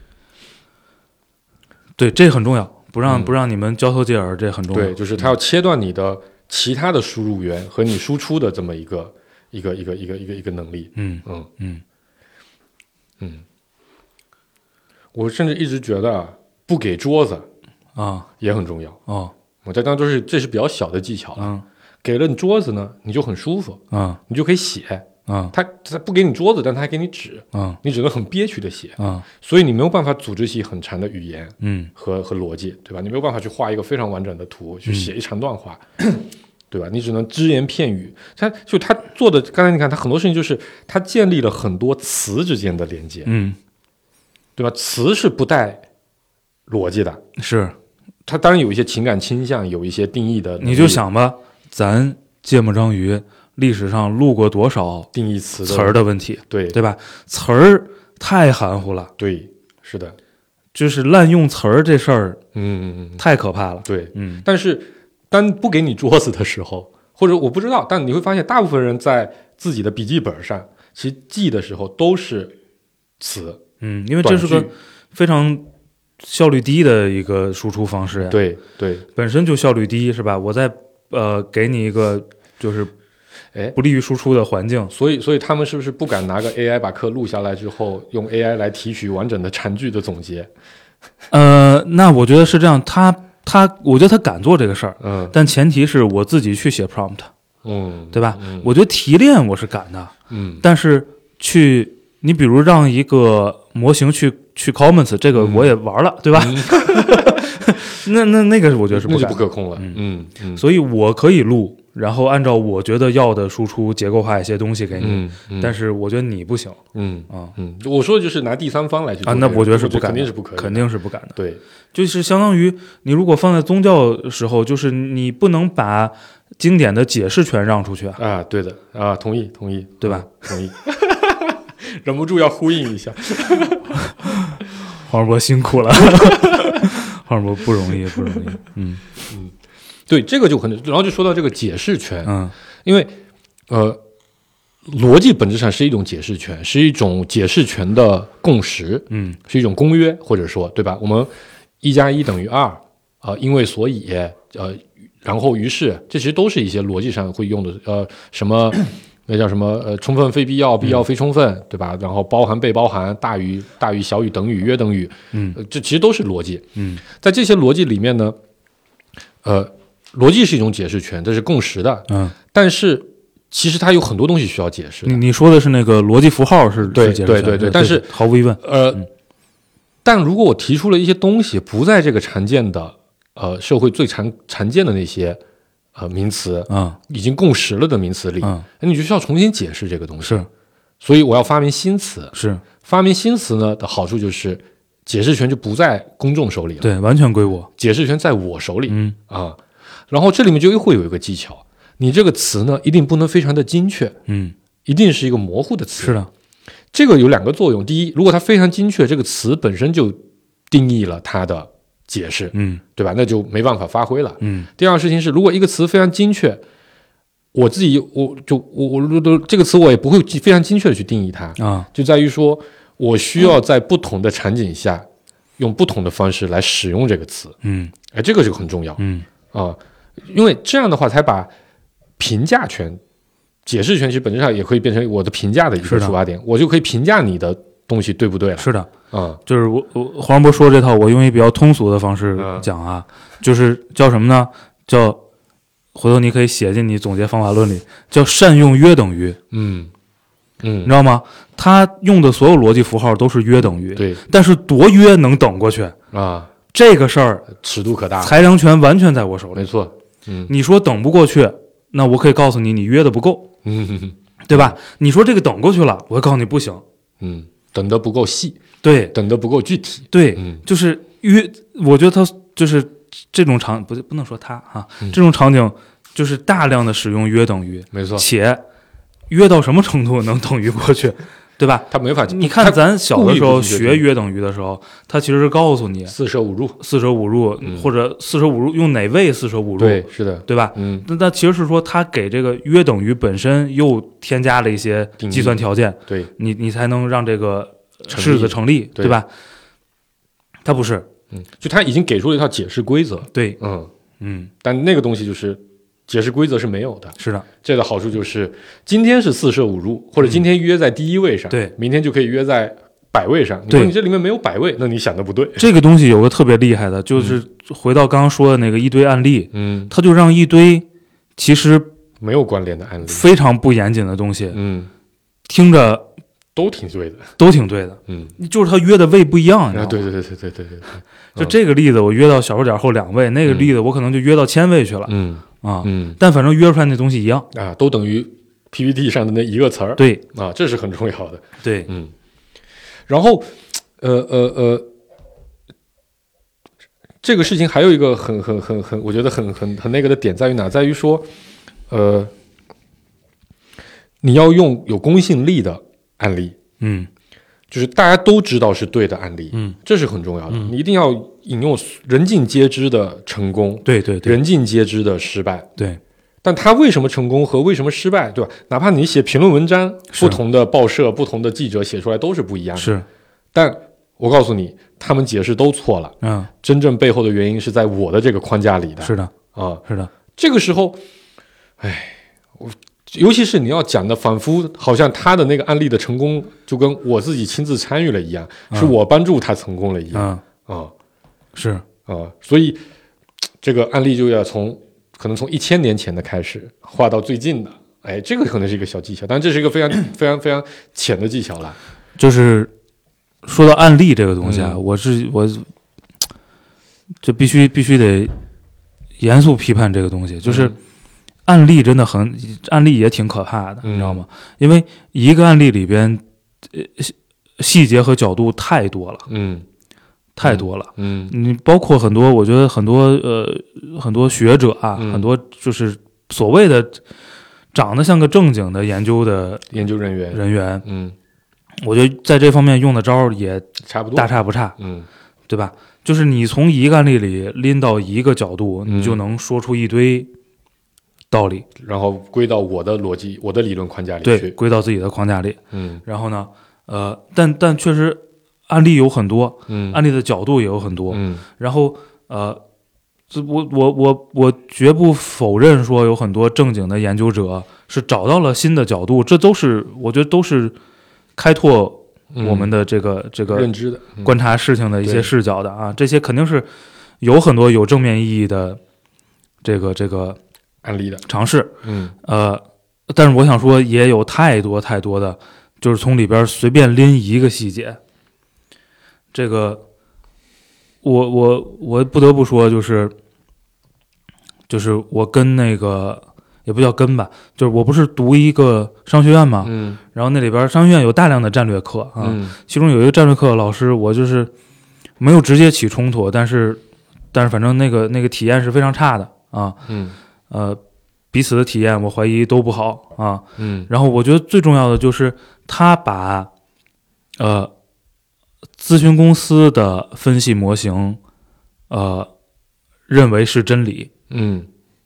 对，这很重要。不让嗯不让你们交头接耳，这很重要。 对，就是他要切断你的其他的输入源和你输出的这么一个一个一个一个一个一个能力。 嗯嗯嗯嗯，我甚至一直觉得啊，不给桌子啊也很重要。 哦， 我这当然都是这是比较小的技巧了。 嗯， 给了你桌子呢，你就很舒服啊， 你就可以写。 啊， 他他不给你桌子，但他还给你纸， 啊， 你只能很憋屈的写， 啊， 所以你没有办法组织起很长的语言， 嗯， 和和逻辑，对吧？你没有办法去画一个非常完整的图，去写一长段话， 嗯、 对吧？你只能只言片语。他就他做的，刚才你看，他很多事情就是他建立了很多词之间的连接， 嗯， 对吧？词是不带逻辑的， 是， 他当然有一些情感倾向，有一些定义的， 你就想吧，咱芥末章鱼。历史上录过多少定义词词儿的问题， 对对吧？词儿太含糊了， 对，是的， 就是滥用词儿这事儿， 嗯， 太可怕了。 对， 嗯， 但是当不给你桌子的时候，或者我不知道，但你会发现，大部分人在自己的笔记本上， 其实记的时候都是词。 嗯，因为这是个非常效率低的一个输出方式呀。 对对， 本身就效率低，是吧？我再呃给你一个就是哎不利于输出的环境， 所以所以他们是不是不敢拿个 A I 把课录下来之后，用 A I 来提取完整的长句的总结？ 呃，那我觉得是这样，他他，我觉得他敢做这个事儿， 嗯， 但前提是我自己去写 prompt， 嗯， 对吧？ 嗯、 我觉得提炼我是敢的， 嗯， 但是去你比如让一个模型去去 comments， 这个我也玩了，嗯、对吧？嗯、那那那个我觉得是不那就不可控了，嗯 嗯, 嗯， 所以我可以录。然后按照我觉得要的输出结构化一些东西给你， 嗯嗯、 但是我觉得你不行， 嗯啊嗯，我说的就是拿第三方来去做啊，那我觉得是不敢的， 肯定是不可以的， 肯定是不敢的。 对， 就是相当于你如果放在宗教时候，就是你不能把经典的解释权让出去啊。 啊，对的啊，同意同意， 对吧？ 嗯、同意，忍不住要呼应一下， 黄世博辛苦了，黄世博不容易不容易，嗯嗯。对，这个就很，然后就说到这个解释权， 嗯， 因为呃，逻辑本质上是一种解释权，是一种解释权的共识， 嗯， 是一种公约，或者说，对吧？我们一加一等于二，啊，因为所以，呃，然后于是，这其实都是一些逻辑上会用的，呃，什么那叫什么，呃，充分非必要，必要非充分，嗯、对吧？然后包含被包含，大于大于小于等于约等于， 嗯、 呃，这其实都是逻辑， 嗯， 在这些逻辑里面呢，呃。逻辑是一种解释权，这是共识的。 嗯， 但是其实它有很多东西需要解释的。 你你说的是那个逻辑符号是对是解释权对对对，但是毫无疑问， 呃、 嗯， 但如果我提出了一些东西不在这个常见的呃社会最常常见的那些呃名词， 嗯， 已经共识了的名词里， 嗯， 你就需要重新解释这个东西。 是， 所以我要发明新词。 是， 发明新词呢的好处就是解释权就不在公众手里了， 对，完全归我， 解释权在我手里。 嗯啊。然后这里面就又会有一个技巧，你这个词呢一定不能非常的精确， 嗯， 一定是一个模糊的词。 是的， 这个有两个作用。第一，如果它非常精确，这个词本身就定义了它的解释， 嗯， 对吧？那就没办法发挥了。 嗯。 第二个事情是，如果一个词非常精确，我自己我就我我都这个词我也不会非常精确的去定义它啊， 就在于说我需要在不同的场景下用不同的方式来使用这个词。 嗯， 哎，这个就很重要。 嗯啊。因为这样的话，才把评价权、解释权其实本质上也可以变成我的评价的一个出发点，我就可以评价你的东西对不对了。 是的， 嗯， 就是我我黄世博说这套，我用一比较通俗的方式讲啊，嗯、就是叫什么呢？叫回头你可以写进你总结方法论里，叫善用约等于。 嗯嗯， 你知道吗？他用的所有逻辑符号都是约等于， 对， 但是多约能等过去啊？ 这个事儿尺度可大， 裁量权完全在我手里。 没错。嗯， 你说等不过去，那我可以告诉你，你约的不够， 嗯哼哼， 对吧？你说这个等过去了，我会告诉你不行， 嗯，等得不够细， 对， 等得不够具体， 对， 嗯， 就是约，我觉得他就是这种场，不不能说他哈、啊嗯， 这种场景就是大量的使用约等于， 没错， 且约到什么程度能等于过去？对吧？ 他没法。 你看咱小的时候学约等于的时候，他其实是告诉你四舍五入， 四舍五入、嗯、或者四舍五入用哪位四舍五入？ 对，是的， 对吧？ 嗯， 那那其实是说他给这个约等于本身又添加了一些计算条件， 对， 你你才能让这个式子成立， 对, 对吧？他不是， 嗯，就他已经给出了一套解释规则， 对， 嗯嗯， 但那个东西就是解释规则是没有的， 是的。 这个好处就是今天是四舍五入，或者今天约在第一位上， 嗯、对， 明天就可以约在百位上。你说你这里面没有百位，那你想的不对。 这个东西有个特别厉害的，就是回到刚刚说的那个一堆案例， 嗯， 他就让一堆其实没有关联的案例， 非常不严谨的东西， 嗯， 听着都挺对的， 都挺对的， 嗯， 就是他约的位不一样， 啊，对对对对对对对， 就这个例子我约到小数点后两位，那个例子我可能就约到千位去了， 嗯啊， 嗯， 但反正约出来那东西一样啊，都等于 P P T 上的那一个词儿， 对啊，这是很重要的， 对， 嗯，然后呃呃呃，这个事情还有一个很很很很，我觉得很很很那个的点在于哪？在于说，呃，你要用有公信力的案例， 嗯， 就是大家都知道是对的案例， 嗯， 这是很重要的。 嗯、 你一定要引用人尽皆知的成功， 对对对， 人尽皆知的失败， 对， 但他为什么成功和为什么失败，对吧？哪怕你写评论文章，不同的报社、不同的记者写出来都是不一样的。 是， 但我告诉你，他们解释都错了。 嗯， 真正背后的原因是在我的这个框架里的。 是的， 啊， 是的。 这个时候，哎，我尤其是你要讲的，仿佛好像他的那个案例的成功，就跟我自己亲自参与了一样， 嗯、 是我帮助他成功了一样。 嗯， 啊， 是啊，所以这个案例就要从。可能从一千年前的开始画到最近的，哎，这个可能是一个小技巧，但这是一个非常非常非常浅的技巧了。 就是说到案例这个东西啊， 嗯、 我是我就必须必须得严肃批判这个东西。就是案例真的很，案例也挺可怕的， 嗯、 你知道吗？因为一个案例里边，呃，细节和角度太多了。 嗯。 太多了， 嗯， 你包括很多，我觉得很多呃很多学者啊， 嗯、 很多就是所谓的长得像个正经的研究的研究人员人员， 嗯， 我觉得在这方面用的招也差不多， 大差不差， 嗯， 对吧？就是你从一个案例里拎到一个角度， 嗯、 你就能说出一堆道理， 然后归到我的逻辑、我的理论框架里对， 去， 归到自己的框架里， 嗯， 然后呢，呃，但但确实。案例有很多， 嗯， 案例的角度也有很多， 嗯， 然后呃，我我我我绝不否认说有很多正经的研究者是找到了新的角度，这都是我觉得都是开拓我们的这个、 嗯、 这个认知的、 嗯、观察事情的一些视角的啊，这些肯定是有很多有正面意义的这个这个案例的尝试， 嗯， 呃，但是我想说也有太多太多的，就是从里边随便拎一个细节。这个，我我我不得不说，就是就是我跟那个也不叫跟吧，就是我不是读一个商学院嘛， 嗯， 然后那里边商学院有大量的战略课啊， 嗯、 其中有一个战略课老师，我就是没有直接起冲突，但是但是反正那个那个体验是非常差的啊， 嗯， 呃，彼此的体验我怀疑都不好啊， 嗯， 然后我觉得最重要的就是他把呃。咨询公司的分析模型，呃，认为是真理。 嗯，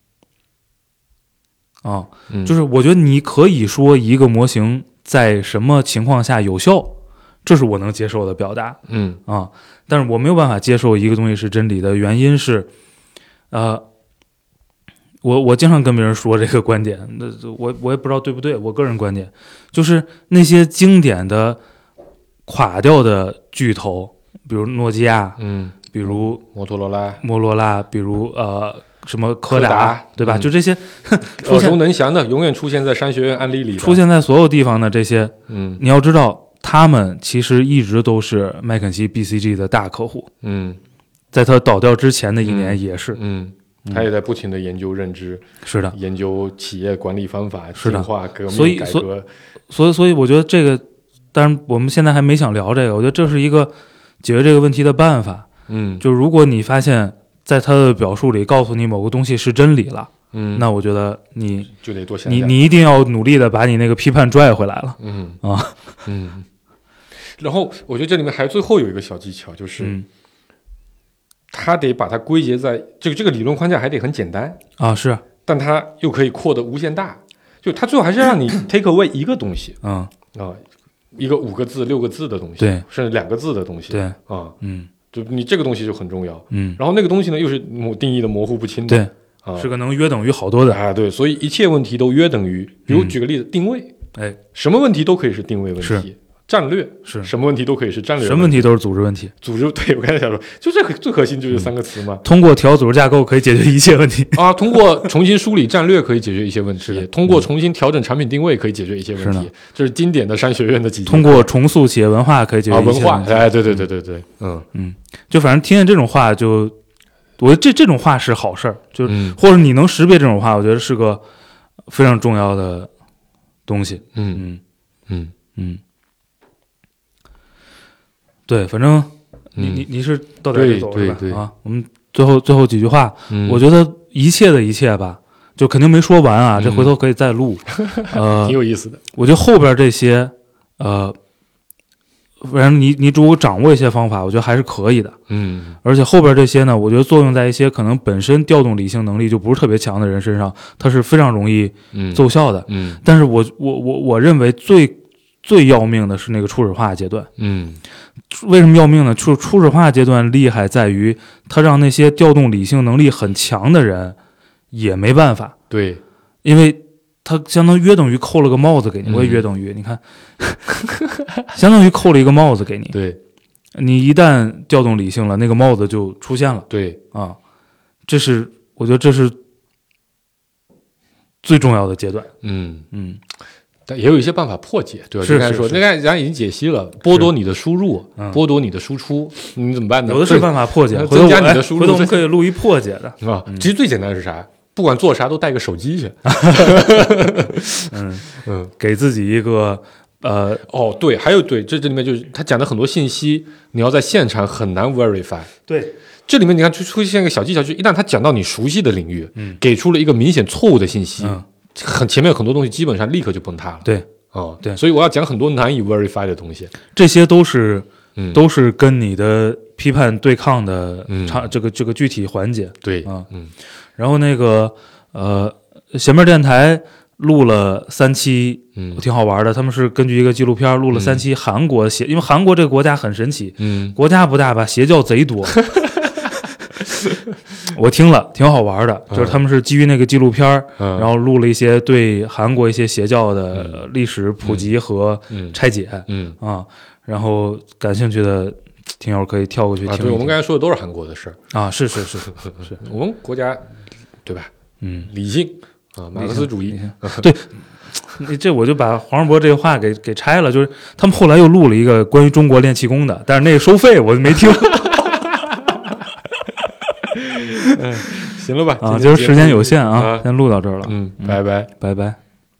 啊， 嗯， 就是我觉得你可以说一个模型在什么情况下有效，这是我能接受的表达。 嗯啊，但是我没有办法接受一个东西是真理的原因是，呃，我我经常跟别人说这个观点，那我我也不知道对不对，我个人观点就是那些经典的。垮掉的巨头，比如诺基亚， 嗯， 比如摩托罗拉、 摩罗拉，比如呃什么柯达，柯达对吧？ 嗯、 就这些耳熟能详的，永远出现在商学院案例里， 出现在所有地方的这些， 嗯， 你要知道，他们其实一直都是麦肯锡 B C G 的大客户， 嗯， 在他倒掉之前的一年也是， 嗯，嗯他也在不停的研究认知， 是的， 研究企业管理方法， 是的， 进化革所以命改革， 所以所以我觉得这个。当然，我们现在还没想聊这个。我觉得这是一个解决这个问题的办法。 嗯， 就如果你发现，在他的表述里告诉你某个东西是真理了， 嗯， 那我觉得你就得多想你你一定要努力的把你那个批判拽回来了。 嗯啊， 嗯。然后我觉得这里面还最后有一个小技巧，就是、 嗯、 他得把它归结在这个这个理论框架还得很简单啊，是， 但它又可以扩得无限大。就他最后还是让你 take away 一个东西， 嗯啊。一个五个字、六个字的东西， 对， 甚至两个字的东西， 对啊， 嗯， 就你这个东西就很重要， 嗯， 然后那个东西呢又是模定义的模糊不清的， 对， 啊， 是个能约等于好多的啊，对，所以一切问题都约等于，比如举个例子， 嗯、 定位， 哎， 什么问题都可以是定位问题，战略是什么问题都可以是战略问题， 什么问题都是组织问题， 组织对我刚才想说，就这个最核心就是三个词嘛， 嗯、通过调组织架构可以解决一切问题啊，通过重新梳理战略可以解决一些问题，通过重新调整产品定位可以解决一些问题，这是经典的商学院的几句。 通过重塑企业文化可以解决一些问题。 啊，文化，哎，对对对对对，嗯嗯，就反正听见这种话就，我觉得这这种话是好事儿，就是、 嗯、 或者你能识别这种话，我觉得是个非常重要的东西。 嗯嗯嗯嗯。对，反正你、嗯、你你是到点就走是吧？啊，我们最后最后几句话、 嗯， 我觉得一切的一切吧，就肯定没说完啊，嗯、这回头可以再录。呃， 挺有意思的。 我觉得后边这些呃反正你你如果掌握一些方法，我觉得还是可以的。 嗯， 而且后边这些呢，我觉得作用在一些可能本身调动理性能力就不是特别强的人身上，它是非常容易奏效的。 嗯，嗯但是我我我我认为最最要命的是那个初始化阶段。 嗯， 为什么要命呢？初初始化阶段厉害在于它让那些调动理性能力很强的人也没办法。 对， 因为它相当于约等于扣了个帽子给你， 嗯、 我也约等于，你看，相当于扣了一个帽子给你。 对， 你一旦调动理性了，那个帽子就出现了。 对啊，这是我觉得这是最重要的阶段。 嗯嗯， 但也有一些办法破解，对吧？ 是刚才说，那刚才咱已经解析了，剥夺你的输入， 嗯、 剥夺你的输出，你怎么办呢？ 有的是办法破解， 增加你的输入。 回头我们可以录一破解的啊。嗯、其实最简单的是啥？不管做啥都带个手机去。 嗯嗯， 给自己一个呃哦对，还有对，这这里面就是他讲的很多信息，你要在现场很难 verify。对，这里面你看出出现一个小技巧，就是一旦他讲到你熟悉的领域，嗯，给出了一个明显错误的信息，嗯，很前面有很多东西基本上立刻就崩塌了。对，哦对，所以我要讲很多难以 verify 的东西， 这些都是、嗯、都是跟你的批判对抗的场、嗯、这个这个具体环节。 对啊， 嗯。 然后那个呃，邪门电台录了三期， 嗯， 挺好玩的。他们是根据一个纪录片录了三期韩国邪，嗯、因为韩国这个国家很神奇， 嗯， 国家不大吧，邪教贼多。我听了挺好玩的，就是他们是基于那个纪录片，嗯、然后录了一些对韩国一些邪教的历史普及和拆解， 嗯, 嗯啊，然后感兴趣的听友可以跳过去听一听。 啊，对，我们刚才说的都是韩国的事啊，是是是是， 我们国家。对吧？ 嗯， 理性啊，马克思主义。 对，这我就把黄世博这个话给给拆了。就是他们后来又录了一个关于中国练气功的，但是那个收费我就没听。 嗯，行了吧？ 啊，就是时间有限啊，啊先录到这儿了。 嗯，拜拜， 拜拜。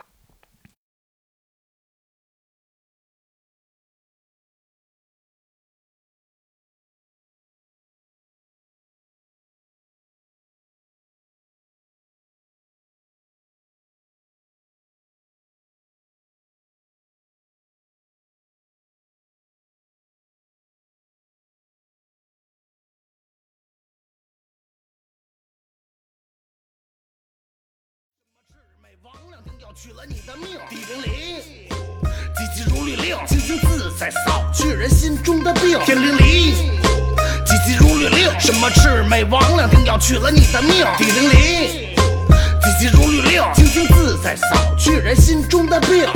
取了你的命，地灵灵，急急如律令，清清自在扫去人心中的病。天灵灵，急急如律令，什么魑魅魍魉定要取了你的命。地灵灵，急急如律令，清清自在扫去人心中的病。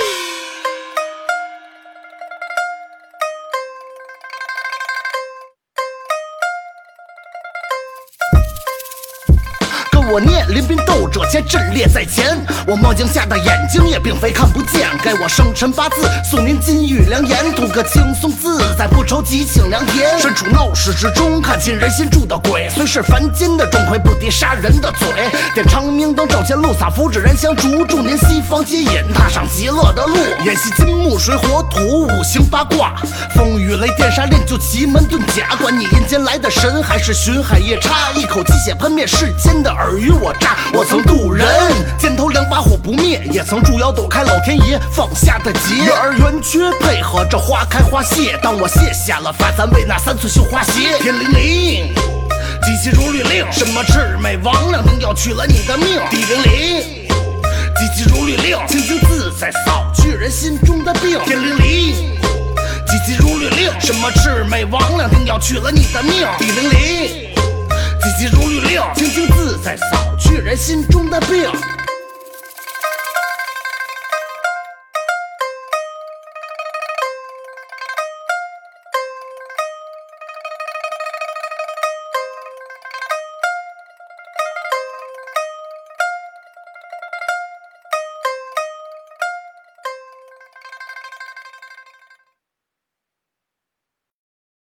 我念临兵斗者皆阵列在前，我墨镜下的眼睛也并非看不见。该我生辰八字，送您金玉良言，图个轻松自在，不愁吉庆良田。身处闹市之中，看尽人心住的鬼，虽是凡间的钟馗，不敌杀人的嘴。点长明灯照前路，洒符纸燃香烛，祝您西方接引，踏上极乐的路。演习金木水火土五行八卦，风雨雷电杀练就奇门遁甲。管你阴间来的神，还是巡海夜叉，一口鸡血喷灭世间的耳与我诈。我曾渡人，肩头两把火不灭，也曾束腰躲开老天爷放下的劫。月儿圆缺配合着花开花谢，当我卸下了发簪，为那三寸绣花鞋。天灵灵，急急如律令，什么魑魅魍魉定要取了你的命。地灵灵，急急如律令，清清自在扫去人心中的病。天灵灵，急急如律令，什么魑魅魍魉定要取了你的命。地灵灵，急急如律令，清清自在扫去人心中的病。